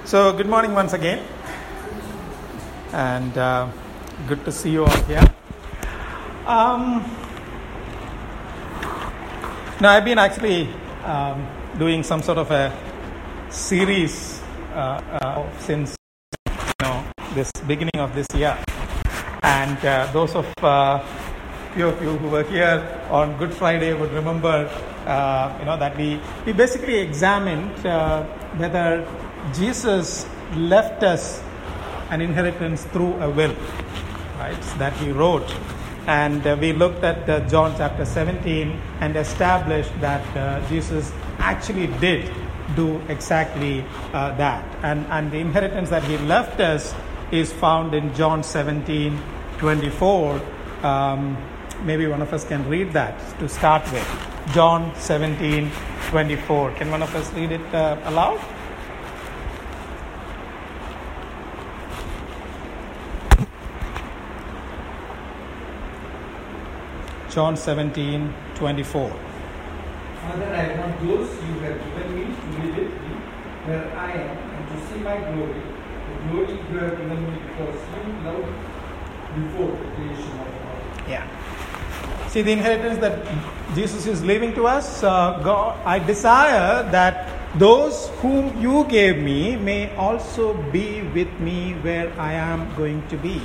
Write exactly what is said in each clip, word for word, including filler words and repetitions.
So, good morning once again, and uh, good to see you all here. Um, now, I've been actually um, doing some sort of a series uh, uh, since you know this beginning of this year, and uh, those of uh, few of you who were here on Good Friday would remember, uh, you know, that we we basically examined uh, whether Jesus left us an inheritance through a will, right, that he wrote. And uh, we looked at uh, John chapter seventeen and established that uh, Jesus actually did do exactly uh, that. And, and the inheritance that he left us is found in John seventeen twenty-four. Um, maybe one of us can read that to start with. John seventeen twenty-four. Can one of us read it uh, aloud? John seventeen twenty-four. Father, I want those you have given me to be with me where I am, and to see my glory, the glory you have given me because you loved before the creation of the world. Yeah. See, the inheritance that Jesus is leaving to us, uh, God, I desire that those whom you gave me may also be with me where I am going to be,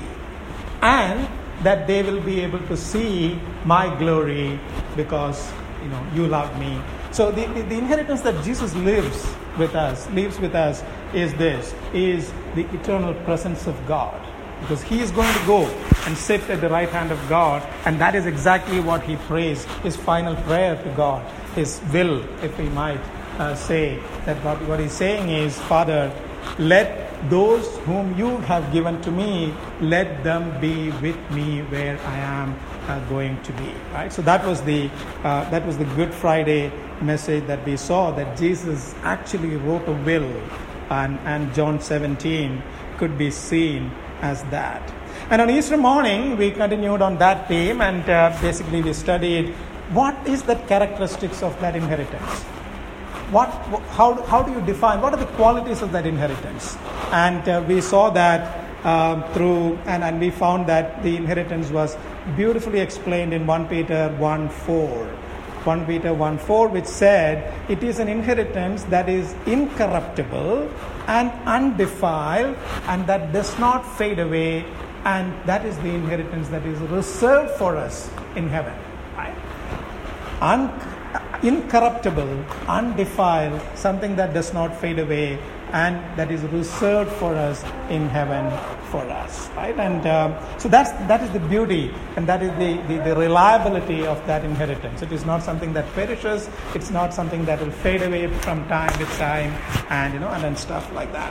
and that they will be able to see my glory because you know you love me. So the, the, the inheritance that Jesus lives with us, leaves with us is this, is the eternal presence of God. Because he is going to go and sit at the right hand of God, and that is exactly what he prays, his final prayer to God, his will, if we might uh, say, that what, what he's saying is, Father, let those whom you have given to me, let them be with me where I am uh, going to be. Right. So that was the uh, that was the Good Friday message that we saw, that Jesus actually wrote a will, and and John seventeen could be seen as that. And on Easter morning, we continued on that theme, and uh, basically we studied what is the characteristics of that inheritance. What, how, how do you define, what are the qualities of that inheritance? And uh, we saw that um, through, and, and we found that the inheritance was beautifully explained in First Peter one four. First Peter one four, which said, it is an inheritance that is incorruptible and undefiled, and that does not fade away, and that is the inheritance that is reserved for us in heaven. Right? Un- incorruptible, undefiled, something that does not fade away, and that is reserved for us in heaven for us, right? And um, so that's that is the beauty, and that is the, the, the reliability of that inheritance. It is not something that perishes. It's not something that will fade away from time to time, and you know, and then stuff like that.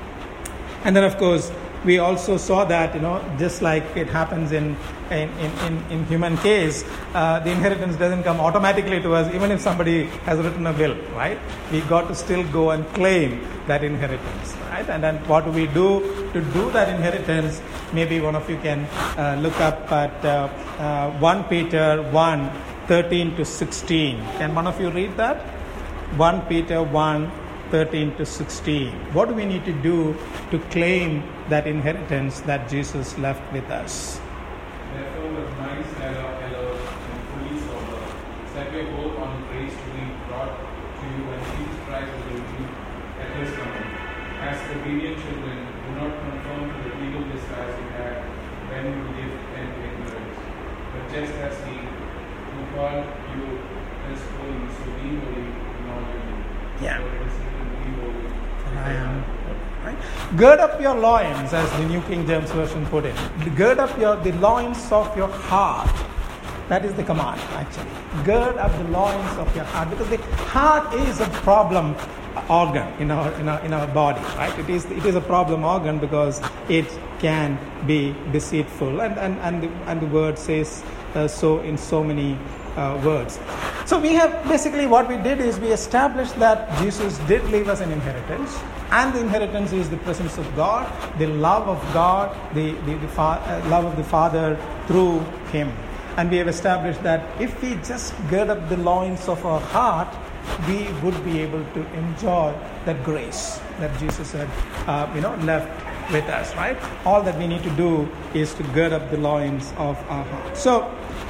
And then, of course, we also saw that, you know, just like it happens in in, in, in human case, uh, the inheritance doesn't come automatically to us, even if somebody has written a will, right? We got to still go and claim that inheritance, right? And then what do we do to do that inheritance? Maybe one of you can uh, look up at uh, uh, First Peter one thirteen to sixteen. Can one of you read that? First Peter one thirteen to sixteen. What do we need to do to claim that inheritance that Jesus left with us? Therefore, with minds that are alert and fully sober, set your hope on grace to be brought to you when Jesus Christ will reveal at his coming. As obedient children, do not conform to the evil desires you had when you lived in ignorance. But just as he who called you is holy, so be holy in all you do. Yeah. For it is written, be holy. I am. Right? Gird up your loins, as the New King James Version put it. Gird up your the loins of your heart. That is the command, actually. Gird up the loins of your heart, because the heart is a problem organ in our in our in our body, right? It is it is a problem organ because it can be deceitful, and and and the, and the word says uh, so in so many uh, words. So we have basically what we did is we established that Jesus did leave us an inheritance, and the inheritance is the presence of God, the love of God, the the, the fa- uh, love of the Father through Him. And we have established that if we just gird up the loins of our heart, we would be able to enjoy that grace, that Jesus had, uh, you know, left with us, right? All that we need to do is to gird up the loins of our heart. So,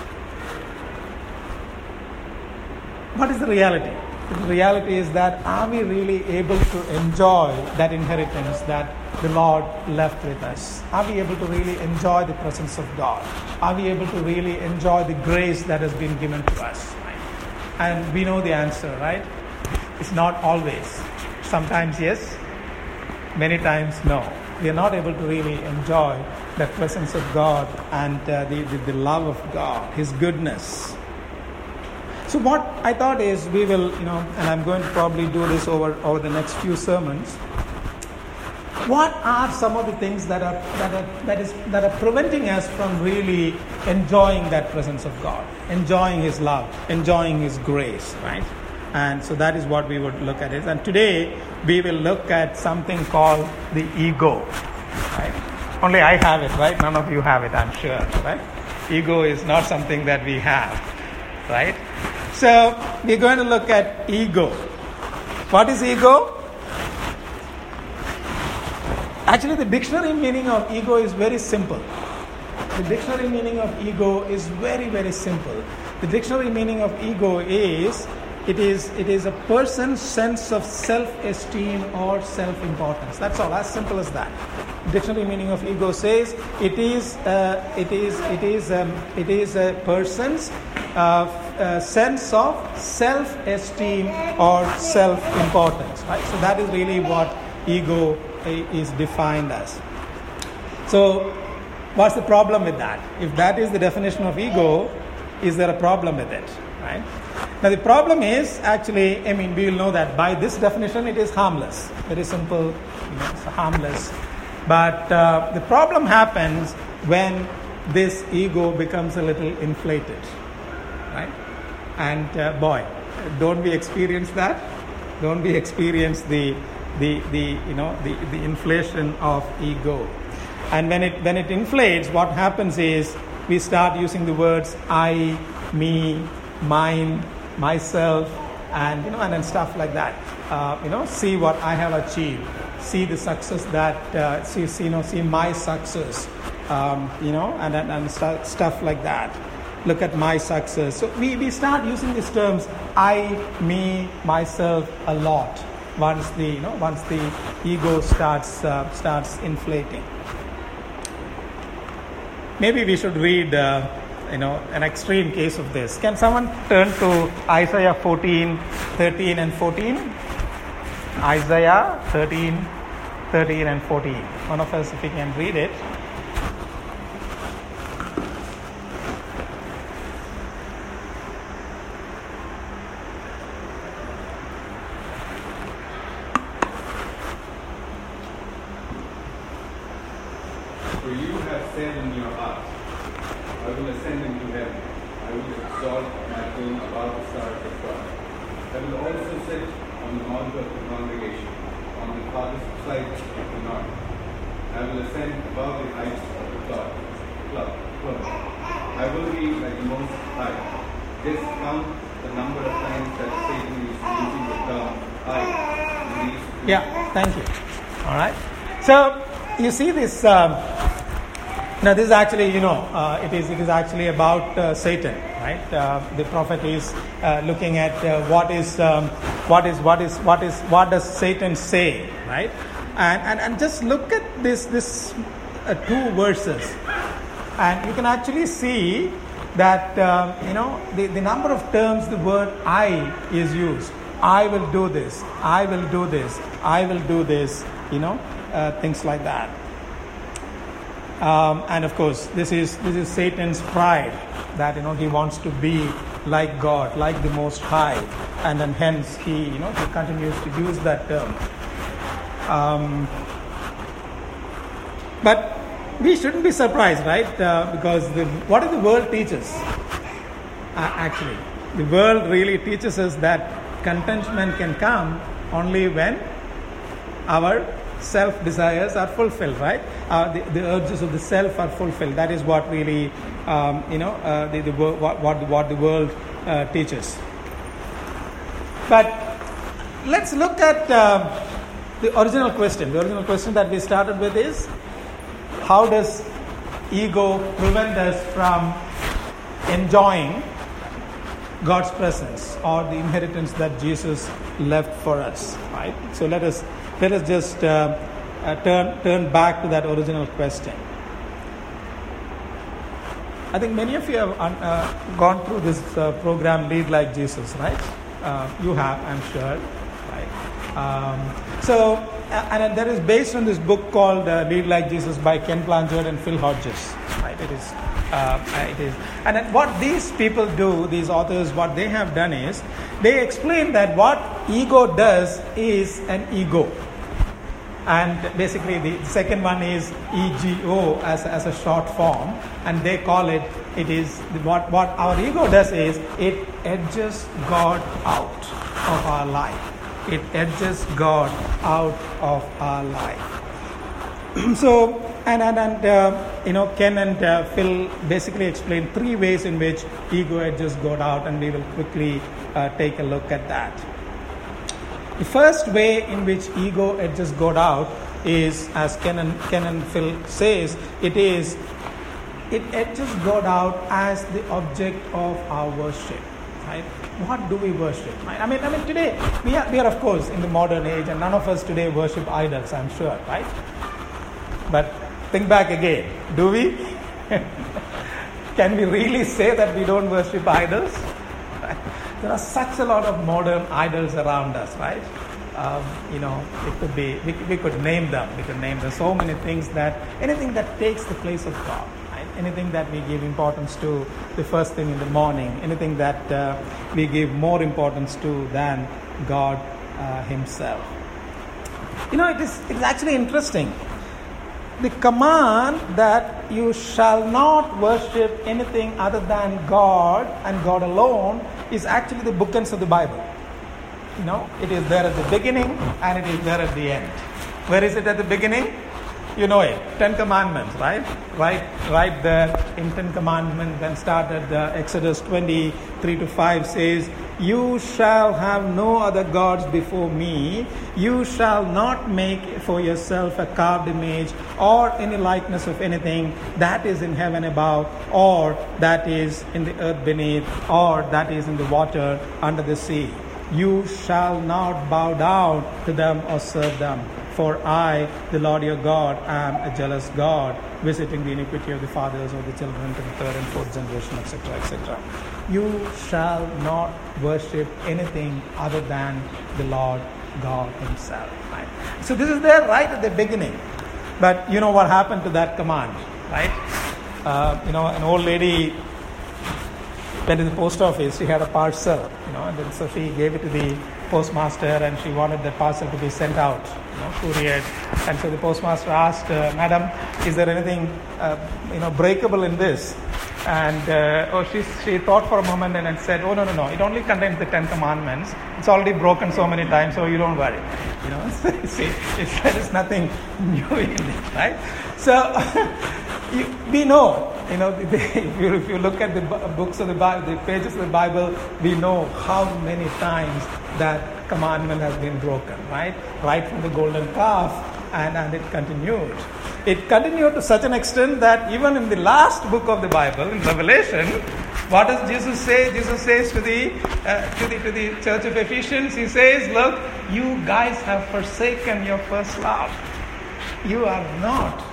what is the reality? The reality is that are we really able to enjoy that inheritance that the Lord left with us? Are we able to really enjoy the presence of God? Are we able to really enjoy the grace that has been given to us? And we know the answer, right? It's not always. Sometimes yes, many times no. We are not able to really enjoy the presence of God and uh, the, the, the love of God, His goodness. So what I thought is we will, you know, and I'm going to probably do this over, over the next few sermons. What are some of the things that are that are that is that are preventing us from really enjoying that presence of God, enjoying His love, enjoying His grace, right? And so that is what we would look at it. And today we will look at something called the ego, right? Only I have it, right? None of you have it, I'm sure, right? Ego is not something that we have, right? So we're going to look at ego. What is ego? Actually, the dictionary meaning of ego is very simple. The dictionary meaning of ego is very, very simple. The dictionary meaning of ego is it is it is a person's sense of self-esteem or self-importance. That's all, as simple as that. Dictionary meaning of ego says it is uh, it is it is um, it is a person's uh, uh, sense of self-esteem or self-importance. Right. So that is really what ego is defined as. So, what's the problem with that? If that is the definition of ego, is there a problem with it? Right? Now, the problem is actually, I mean, we will know that by this definition, it is harmless. Very simple, you know, it's harmless. But uh, the problem happens when this ego becomes a little inflated, right? And uh, boy, don't we experience that? Don't we experience the the the you know the, the inflation of ego? And when it when it inflates, what happens is we start using the words I, me, mine, myself, and you know and then stuff like that. Uh, you know, see what I have achieved. See the success that uh, see, see you know see my success. Um, you know, and and, and st- stuff like that. Look at my success. So we, we start using these terms I, me, myself a lot. Once the you know once the ego starts uh, starts inflating. Maybe we should read uh, you know an extreme case of this. Can someone turn to Isaiah fourteen, thirteen and fourteen? Isaiah thirteen, thirteen and fourteen. One of us, if we can read it. For you have said in your heart, I will ascend into heaven. I will exalt my throne above the stars of God. I will also sit on the mount of the congregation, on the farthest side of the north. I will ascend above the heights of the cloud. cloud, cloud. I will be like the Most High. Just count the number of times that Satan is using the term I. in these- Yeah, thank you. All right. So you see this. Um, now this is actually, you know, uh, it is it is actually about uh, Satan, right? Uh, the prophet is uh, looking at uh, what is um, what is what is what is what does Satan say, right? And and, and just look at this this uh, two verses, and you can actually see that um, you know the, the number of terms the word I is used. I will do this. I will do this. I will do this. You know, uh, things like that. Um, and of course, this is this is Satan's pride that you know he wants to be like God, like the Most High, and then hence he you know he continues to use that term. Um, but we shouldn't be surprised, right? Uh, because the, what does the world teach us? Uh, actually, the world really teaches us that contentment can come only when our self-desires are fulfilled, right? Uh, the, the urges of the self are fulfilled. That is what really, um, you know, uh, the, the what, what what the world uh, teaches. But let's look at uh, the original question, the original question that we started with is, how does ego prevent us from enjoying God's presence or the inheritance that Jesus left for us, right? So let us let us just uh, uh, turn turn back to that original question. I think many of you have uh, gone through this uh, program, Lead Like Jesus, right? Uh, you have, I'm sure, right? Um, so, uh, and that is based on this book called uh, Lead Like Jesus by Ken Blanchard and Phil Hodges, right? It is, uh, it is, and then what these people do, these authors, what they have done is, they explain that what ego does is an ego. And basically the second one is E G O as, as a short form, and they call it, it is, what, what our ego does is, it edges God out of our life. It edges God out of our life. So, and, and, and uh, you know, Ken and uh, Phil basically explain three ways in which ego edges God out, and we will quickly uh, take a look at that. The first way in which ego edges God out is, as Ken and, Ken and Phil says, it is, it edges God out as the object of our worship, right? What do we worship? Right? I mean, I mean today, we are, we are of course in the modern age, and none of us today worship idols, I'm sure, right? But think back again, do we? Can we really say that we don't worship idols? There are such a lot of modern idols around us, right? Um, you know, it could be, we, we could name them. We could name them so many things that, anything that takes the place of God, right? Anything that we give importance to the first thing in the morning, anything that uh, we give more importance to than God uh, Himself. You know, it is, it is actually interesting. The command that you shall not worship anything other than God and God alone is actually the bookends of the Bible. You know, it is there at the beginning and it is there at the end. Where is it at the beginning? You know it. Ten Commandments, right? Right, right there in Ten Commandments. Then started uh, Exodus twenty-three to five says, "You shall have no other gods before me. You shall not make for yourself a carved image or any likeness of anything that is in heaven above, or that is in the earth beneath, or that is in the water under the sea. You shall not bow down to them or serve them. For I, the Lord your God, am a jealous God, visiting the iniquity of the fathers of the children to the third and fourth generation, et cetera, et cetera. You shall not worship anything other than the Lord God Himself." Right? So this is there right at the beginning. But you know what happened to that command, right? Uh, you know, an old lady went to the post office. She had a parcel, you know, and then so she gave it to the postmaster, and she wanted the parcel to be sent out, you know, couriered. And so the postmaster asked, uh, "Madam, is there anything, uh, you know, breakable in this?" And uh, oh, she she thought for a moment and then said, "Oh no no no! It only contains the Ten Commandments. It's already broken so many times, so you don't worry." You know, see, it's, there is nothing new in it, right? So you, we know, you know, the, if you if you look at the books of the Bible, the pages of the Bible, we know how many times that commandment has been broken, right? Right from the golden calf, and and it continued. It continued to such an extent that even in the last book of the Bible, in Revelation, what does Jesus say? Jesus says to the, uh, to the to the church of Ephesians, He says, "Look, you guys have forsaken your first love. You are not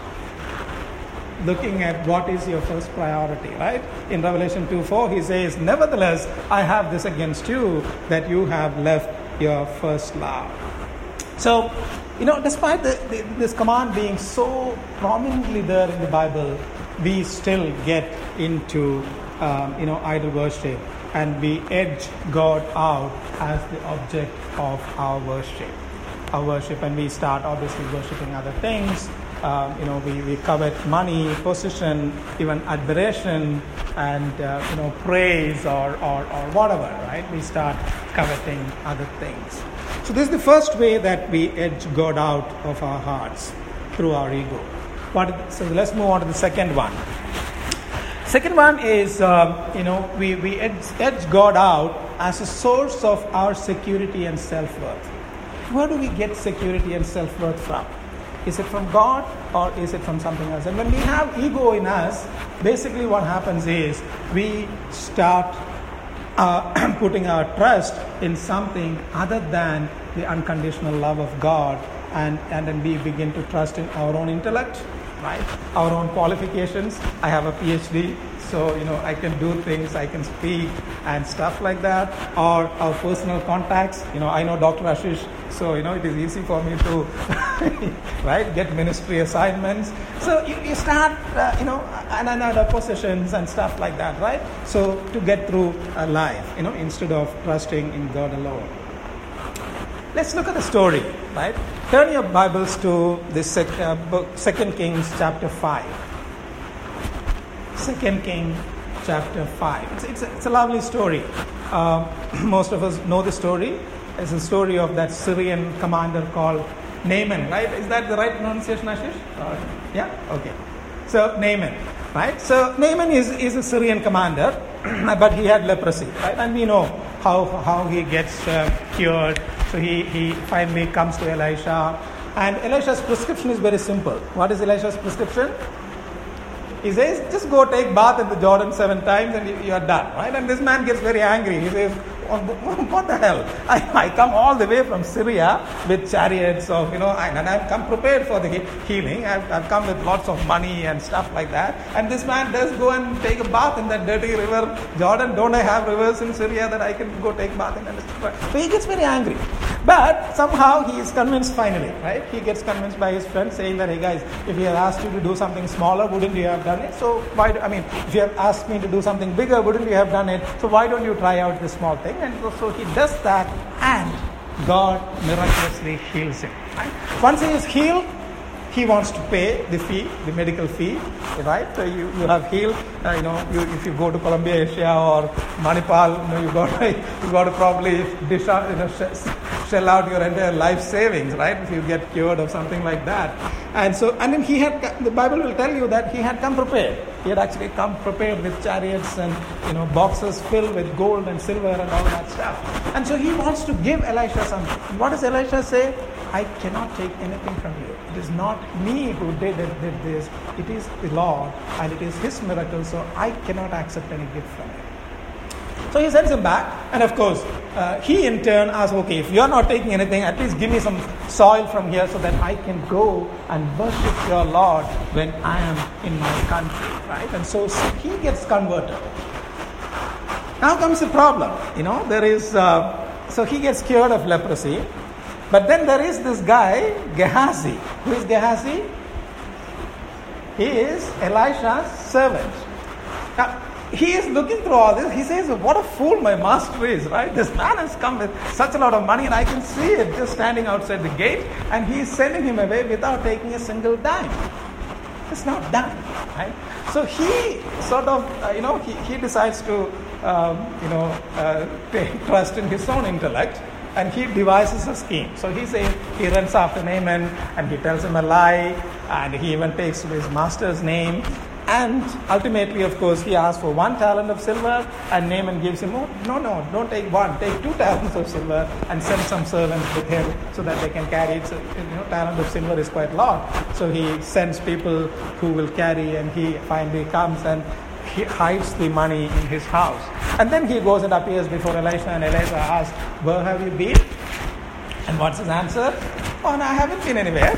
looking at what is your first priority," right? In Revelation two four, He says, "Nevertheless, I have this against you, that you have left your first love." So, you know, despite the, the, this command being so prominently there in the Bible, we still get into, um, you know, idol worship, and we edge God out as the object of our worship. Our worship, and we start obviously worshiping other things. Um, you know, we, we covet money, position, even admiration, and uh, you know, praise or, or or whatever, right? We start coveting other things. So this is the first way that we edge God out of our hearts, through our ego. What, so let's move on to the second one. Second one is, uh, you know, we, we edge, edge God out as a source of our security and self-worth. where do we get security and self-worth from? Is it from God or is it from something else? And when we have ego in us, basically what happens is we start uh, putting our trust in something other than the unconditional love of God, and, and then we begin to trust in our own intellect, right? Our own qualifications. I have a P H D, so you know I can do things, I can speak and stuff like that. Or our personal contacts. You know, I know Doctor Ashish, so you know it is easy for me to right get ministry assignments. So you, you start uh, you know and other possessions and stuff like that, right? So to get through uh, life, you know, instead of trusting in God alone. Let's look at the story, right? Turn your Bibles to the sec- uh, book, Second Kings chapter five. Second Kings chapter five. It's, it's, a, it's a lovely story. Uh, most of us know the story. It's a story of that Syrian commander called Naaman, right? Is that the right pronunciation, Ashish? Or, yeah? Okay. So, Naaman, right? So, Naaman is, is a Syrian commander, but he had leprosy, right? And we know how, how he gets uh, cured. So he, he finally comes to Elisha, and Elisha's prescription is very simple. What is Elisha's prescription? He says, just go take bath in the Jordan seven times and you, you are done, right? And this man gets very angry. He says, what the hell? I, I come all the way from Syria with chariots of, you know, and I've come prepared for the healing. I've, I've come with lots of money and stuff like that. And this man does go and take a bath in that dirty river Jordan. Don't I have rivers in Syria that I can go take bath in? And stuff? So he gets very angry. But somehow he is convinced finally, right? He gets convinced by his friends saying that, hey guys, if he had asked you to do something smaller, wouldn't you have done it? So why, do, I mean, if you have asked me to do something bigger, wouldn't you have done it? So why don't you try out this small thing? And so he does that, and God miraculously heals him. Right? Once he is healed, he wants to pay the fee, the medical fee, right? So you, you have healed, uh, you know, you, if you go to Columbia, Asia or Manipal, you know, you got to, you got to probably dish out, you know, sh- shell out your entire life savings, right? If you get cured of something like that. And so, and then he had, the Bible will tell you that he had come prepared. He had actually come prepared with chariots and, you know, boxes filled with gold and silver and all that stuff. And so he wants to give Elisha something. What does Elisha say? I cannot take anything from you. It is not me who did, it, did this. It is the Lord, and it is His miracle, so I cannot accept any gift from Him. So he sends him back, and of course, uh, he in turn asks, okay, if you are not taking anything, at least give me some soil from here so that I can go and worship your Lord when I am in my country, right? And so he gets converted. Now comes the problem, you know, there is, uh, so he gets cured of leprosy, but then there is this guy, Gehazi. Who is Gehazi? He is Elisha's servant. Now, he is looking through all this. He says, what a fool my master is, right? This man has come with such a lot of money, and I can see it just standing outside the gate, and he is sending him away without taking a single dime. It's not done, right? So he sort of, uh, you know, he, he decides to, um, you know, uh, take trust in his own intellect, and he devises a scheme. So he says, he runs after Naaman, and he tells him a lie, and he even takes his master's name. And ultimately, of course, he asks for one talent of silver, and Naaman gives him, oh, no, no, don't take one, take two talents of silver, and send some servants with him so that they can carry it. So, you know, talent of silver is quite a lot. So he sends people who will carry, and he finally comes and he hides the money in his house. And then he goes and appears before Elisha, and Elisha asks, where have you been? And what's his answer? Oh, no, I haven't been anywhere.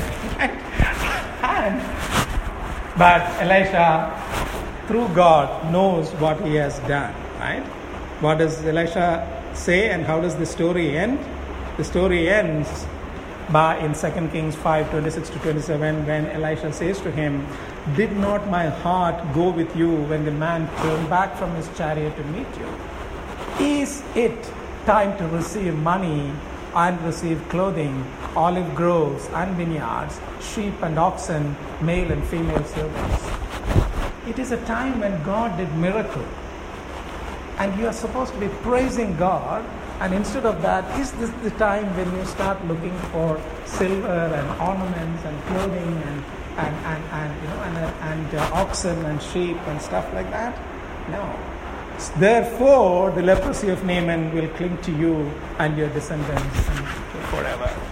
and But Elisha, through God, knows what he has done, right? What does Elisha say, and how does the story end? The story ends by in Second Kings five, twenty-six to twenty-seven, when Elisha says to him, did not my heart go with you when the man turned back from his chariot to meet you? Is it time to receive money and receive clothing, olive groves and vineyards, sheep and oxen, male and female servants? It is a time when God did miracle, and you are supposed to be praising God. And instead of that, is this the time when you start looking for silver and ornaments and clothing and and and, and you know and and uh, oxen and sheep and stuff like that? No. Therefore, the leprosy of Naaman will cling to you and your descendants forever.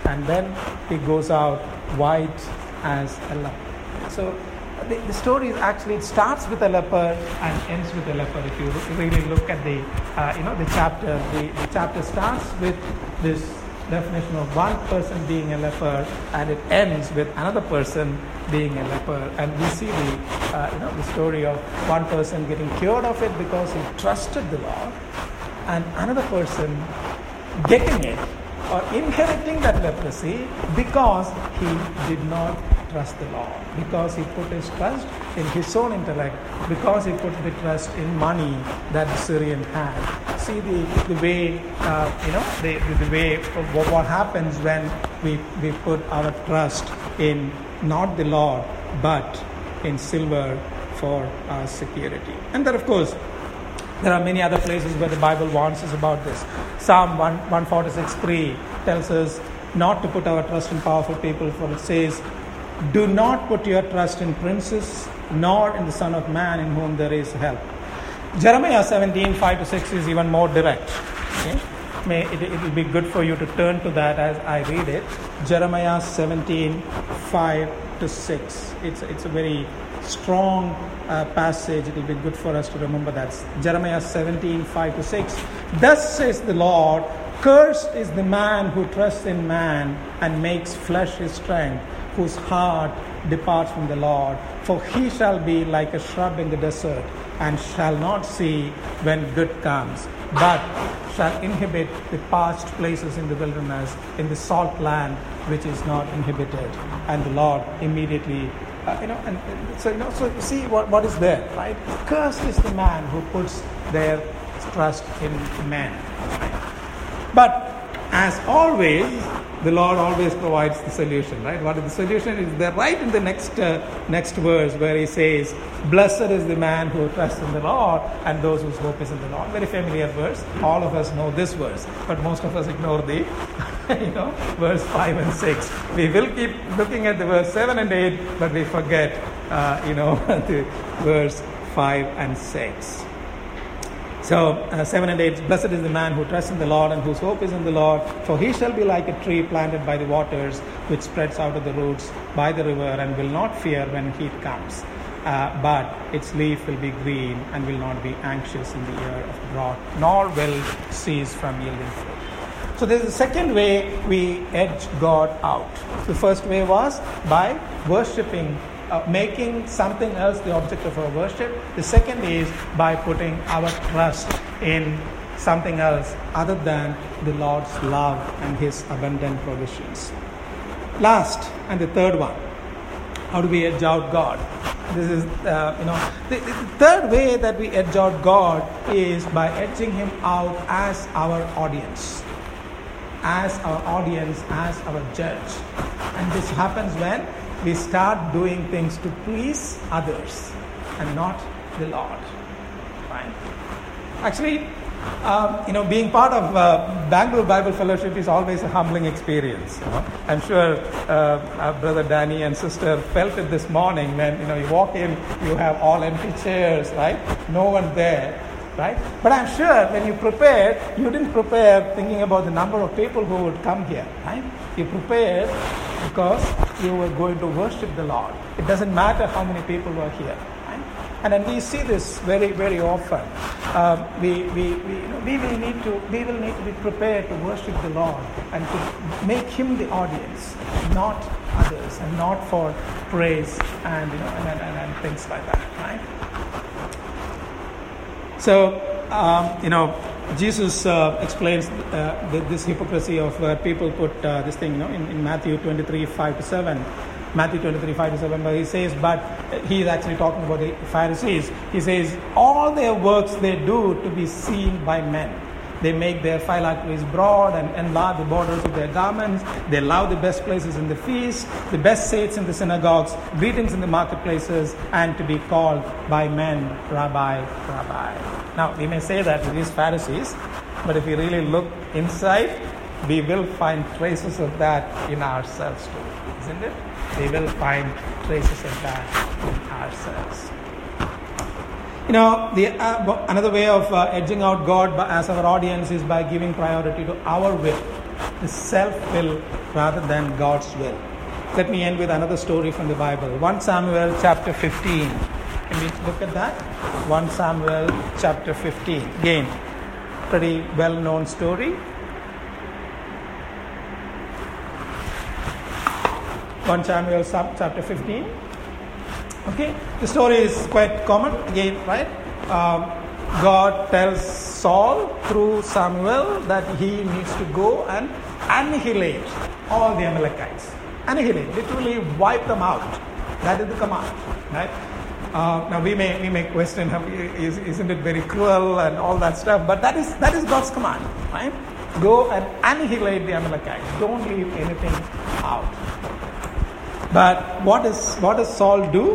and then he goes out white as a leper. So the, the story is actually, it starts with a leper and ends with a leper. If you really look at the uh, you know the chapter, the, the chapter starts with this definition of one person being a leper, and it ends with another person being a leper. And we see the uh, you know the story of one person getting cured of it because he trusted the Lord, and another person getting it or inheriting that leprosy because he did not trust the Lord, because he put his trust in his own intellect, because he put the trust in money that the Syrian had. See the, the way, uh, you know, the, the, the way of what, what happens when we, we put our trust in not the Lord, but in silver for our security. And then, of course, there are many other places where the Bible warns us about this. Psalm one forty-six three tells us not to put our trust in powerful people, for it says, "Do not put your trust in princes, nor in the Son of Man, in whom there is help." Jeremiah seventeen five to six is even more direct. Okay? May it, it will be good for you to turn to that as I read it. Jeremiah seventeen five to six. It's it's a very strong uh, passage. It will be good for us to remember that. Jeremiah seventeen five to six. "Thus says the Lord, cursed is the man who trusts in man and makes flesh his strength, whose heart departs from the Lord. For he shall be like a shrub in the desert, and shall not see when good comes, but shall inhabit the parched places in the wilderness, in the salt land which is not inhabited." And the Lord immediately, uh, you know, and, and so you know, so see what, what is there, right? Cursed is the man who puts their trust in man. But as always, the Lord always provides the solution, right? What is the solution? Is there right in the next uh, next verse where he says, "Blessed is the man who trusts in the Lord, and those whose hope is in the Lord." Very familiar verse. All of us know this verse, but most of us ignore the, you know, verse five and six. We will keep looking at the verse seven and eight, but we forget, uh, you know, the verse five and six. So, uh, seven and eight, "Blessed is the man who trusts in the Lord and whose hope is in the Lord, for he shall be like a tree planted by the waters, which spreads out of the roots by the river, and will not fear when heat comes. Uh, but its leaf will be green, and will not be anxious in the year of drought, nor will cease from yielding fruit." So there's a second way we edge God out. The first way was by worshipping Uh, making something else the object of our worship. The second is by putting our trust in something else other than the Lord's love and his abundant provisions. Last, and the third one, how do we edge out God? This is, uh, you know, the, the third way that we edge out God is by edging him out as our audience. As our audience, as our judge. And this happens when we start doing things to please others and not the Lord. Fine. Actually, um, you know, being part of uh, Bangalore Bible Fellowship is always a humbling experience. You know? I'm sure uh, our brother Danny and sister felt it this morning when, you know, you walk in, you have all empty chairs, right? No one there. Right? But I'm sure when you prepared, you didn't prepare thinking about the number of people who would come here. Right? You prepared because you were going to worship the Lord. It doesn't matter how many people were here. Right? And then we see this very, very often. Um, we, we, we, you know, we will need to we will need to be prepared to worship the Lord and to make him the audience, not others, and not for praise and you know and, and, and things like that. Right? So, um, you know, Jesus uh, explains uh, the, this hypocrisy of where people put uh, this thing, you know, in, in Matthew twenty-three five to seven. Matthew twenty-three five to seven, but he says, but he is actually talking about the Pharisees. He says, all their works they do to be seen by men. They make their phylacteries broad and enlarge the borders of their garments. They love the best places in the feast, the best seats in the synagogues, greetings in the marketplaces, and to be called by men, Rabbi, Rabbi. Now, we may say that to these Pharisees, but if we really look inside, we will find traces of that in ourselves too, isn't it? We will find traces of that in ourselves. You know, the uh, another way of uh, edging out God as our audience is by giving priority to our will, the self-will rather than God's will. Let me end with another story from the Bible. First Samuel chapter fifteen. Can we look at that? First Samuel chapter fifteen. Again, pretty well-known story. First Samuel chapter fifteen. Okay, the story is quite common again, right? Um, God tells Saul through Samuel that he needs to go and annihilate all the Amalekites. Annihilate, literally wipe them out. That is the command, right? Uh, now we may we may question, is, isn't it very cruel and all that stuff? But that is that is God's command, right? Go and annihilate the Amalekites. Don't leave anything out. But what is what does Saul do?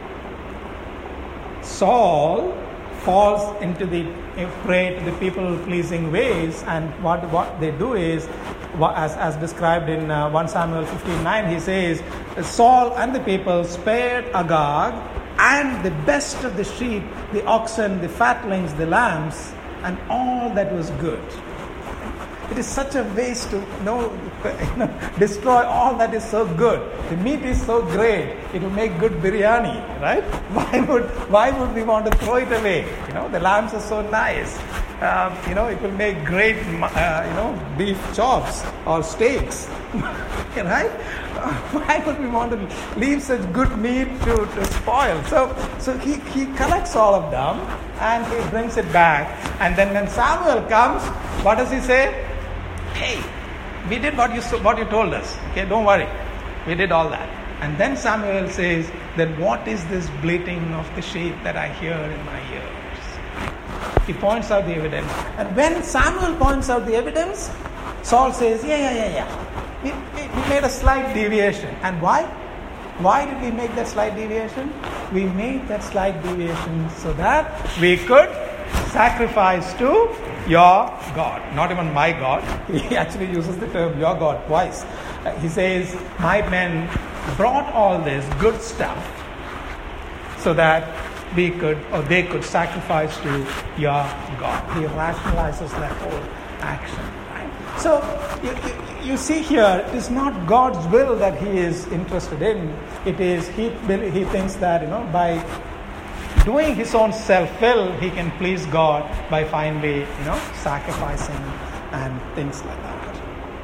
Saul falls into the prey to the people-pleasing ways, and what what they do is, as as described in uh, First Samuel fifteen nine, he says, Saul and the people spared Agag and the best of the sheep, the oxen, the fatlings, the lambs, and all that was good. It is such a waste to you know, you know, destroy all that is so good. The meat is so great; it will make good biryani, right? Why would why would we want to throw it away? You know, the lambs are so nice. Um, you know, it will make great, uh, you know, beef chops or steaks, right? Why would we want to leave such good meat to, to spoil? So, so he, he collects all of them and he brings it back. And then when Samuel comes, what does he say? Hey, we did what you what you told us. Okay, don't worry, we did all that. And then Samuel says, then what is this bleating of the sheep that I hear in my ears? He points out the evidence. And when Samuel points out the evidence, Saul says, yeah, yeah, yeah, yeah. We, we, we made a slight deviation. And why? Why did we make that slight deviation? We made that slight deviation so that we could sacrifice to your God. Not even my God. He actually uses the term your God twice. Uh, he says, my men brought all this good stuff so that we could, or they could sacrifice to your God. He rationalizes that whole action. Right? So you, you, you see here, it is not God's will that he is interested in. It is he he thinks that you know by doing his own self-will, he can please God by finally you know sacrificing and things like that.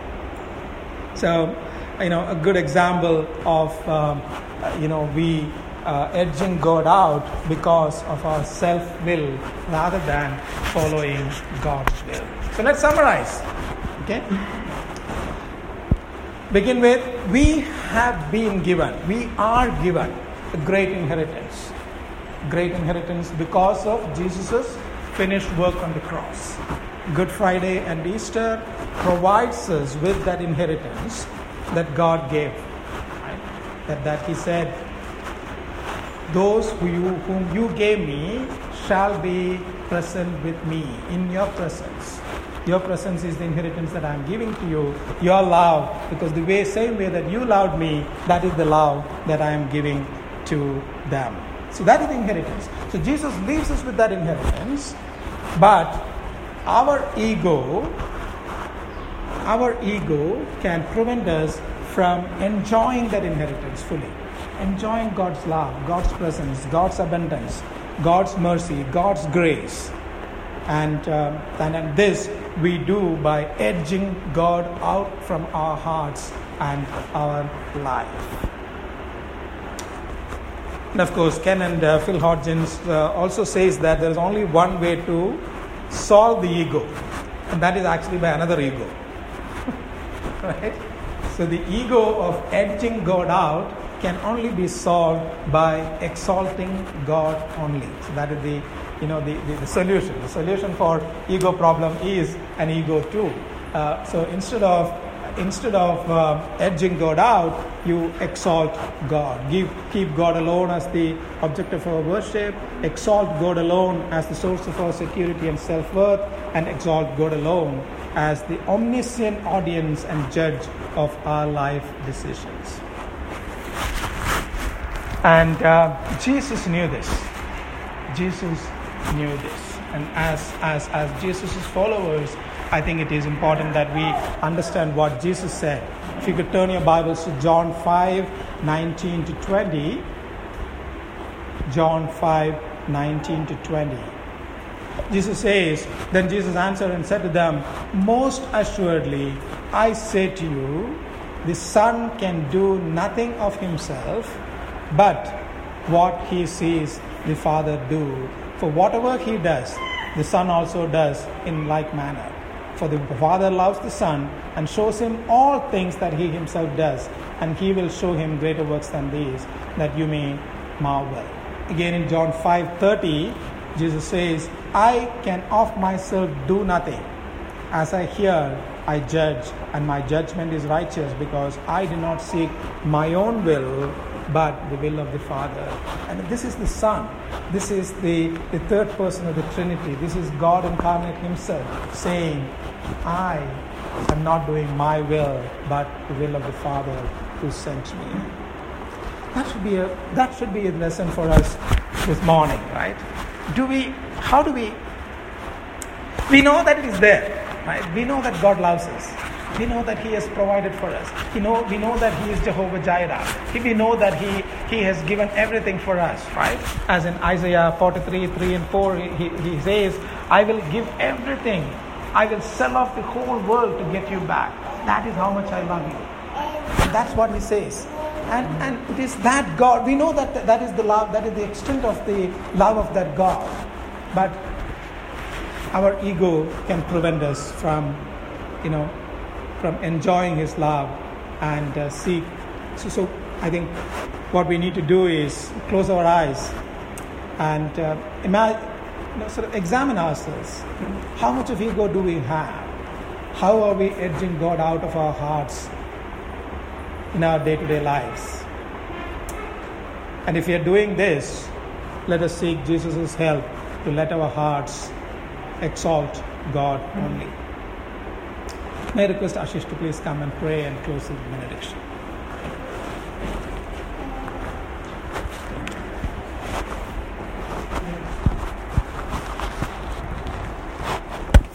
So you know a good example of um, you know we. Uh, edging God out because of our self-will rather than following God's will. So let's summarize. Okay. Begin with, we have been given, we are given a great inheritance. Great inheritance because of Jesus' finished work on the cross. Good Friday and Easter provides us with that inheritance that God gave. Right? That, that He said, those who you, whom you gave me shall be present with me, in your presence. Your presence is the inheritance that I am giving to you. Your love, because the way, same way that you loved me, that is the love that I am giving to them. So that is the inheritance. So Jesus leaves us with that inheritance, but our ego, our ego can prevent us from enjoying that inheritance fully. Enjoying God's love, God's presence, God's abundance, God's mercy, God's grace. And, uh, and, and this we do by edging God out from our hearts and our life. And of course, Ken and uh, Phil Hodgins uh, also says that there is only one way to solve the ego, and that is actually by another ego. Right? So the ego of edging God out can only be solved by exalting God only. So that is the, you know, the, the, the solution. The solution for ego problem is an ego too. Uh, so instead of instead of uh, edging God out, you exalt God. Give, keep God alone as the object of our worship. Exalt God alone as the source of our security and self-worth, and exalt God alone as the omniscient audience and judge of our life decisions. And uh, Jesus knew this. Jesus knew this. And as, as, as Jesus' followers, I think it is important that we understand what Jesus said. If you could turn your Bibles to John five, nineteen to twenty. John five, nineteen to twenty. Jesus says, then Jesus answered and said to them, most assuredly, I say to you, the Son can do nothing of himself, but what he sees the Father do. For whatever he does, the Son also does in like manner. For the Father loves the Son and shows him all things that he himself does, and he will show him greater works than these, that you may marvel. Again in John five thirty, Jesus says, I can of myself do nothing. As I hear, I judge, and my judgment is righteous, because I do not seek my own will, but the will of the Father. And this is the Son. This is the, the third person of the Trinity. This is God incarnate himself saying, I am not doing my will, but the will of the Father who sent me. That should be a that should be a lesson for us this morning, right? Do we how do we we know that it is there, right? We know that God loves us. We know that he has provided for us. We know we know that he is Jehovah Jireh. We know that he he has given everything for us, right? As in Isaiah forty-three, three and four, he, he says, I will give everything. I will sell off the whole world to get you back. That is how much I love you. And that's what he says. And and it is that God. We know that that is the love, that is the extent of the love of that God. But our ego can prevent us from, you know, from enjoying his love and uh, seek. So, so I think what we need to do is close our eyes and uh, imagine, you know, sort of examine ourselves. How much of ego do we have? How are we edging God out of our hearts in our day-to-day lives? And if we are doing this, let us seek Jesus' help to let our hearts exalt God only. May I request Ashish to please come and pray and close the benediction.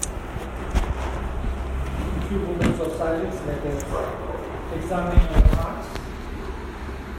A few moments of silence, let us examine our heart.